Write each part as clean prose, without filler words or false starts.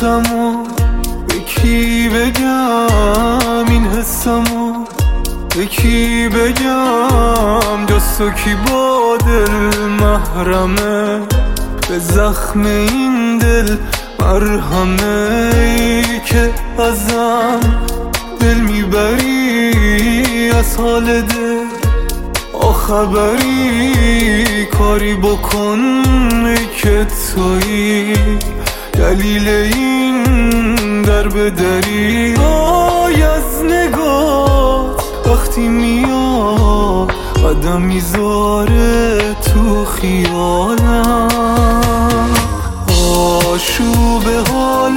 حسمو به کی بگم، این حسمو به کی بگم، جز تو کی با دل محرمه، به زخم این دل مرهمه. ای که ازم دل میبری، از حال دل خبری، کاری بکن ای که تویی دلیل این در بدری. آی از نگات وقتی میاد قدم میذاره تو خیالم، آشوب حال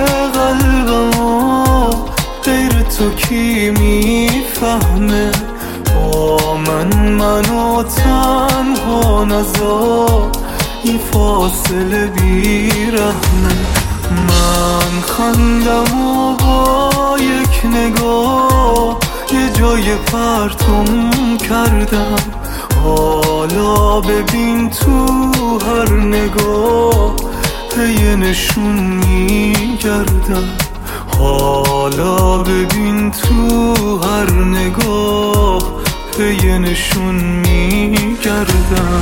قلبم غیر تو کی میفهمه. با من و تنها نذار این فاصله بیرحمه. من خندم و با یک نگاه یه جای پرتم کردم، حالا ببین تو هر نگاه یه نشون میگردم، حالا ببین تو هر نگاه یه نشون میگردم.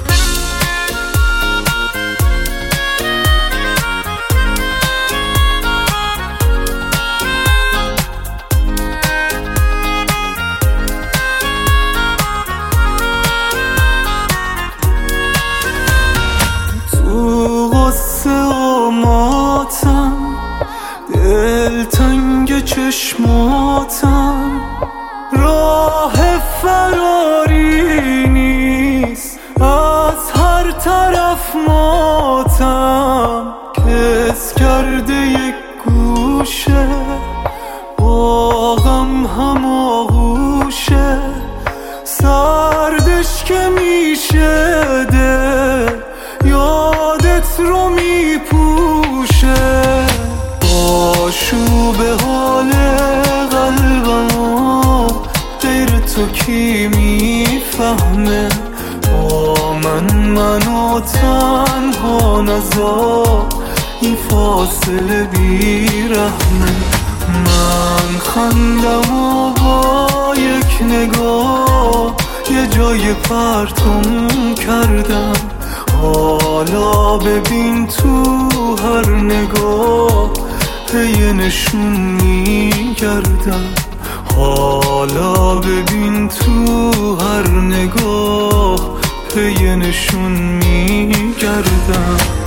تو غصه و ماتم، دلتنگ چشماتم، راه فراری نیست، از هر طرف ماتم. کس کرده یک گوشه با غم هماغوشه، سردش که میشه دل یادت رو میپوشه. آشوب حال قلبم غیر تو کی میفهمه. با من و تنها نذار این فاصله بیرحمه. من خندم و با یک نگاه یه جای پرتم کردم، حالا ببین تو هر نگاه یه نشون میگردم، حالا ببین تو هر نگاه یه نشون میگردم.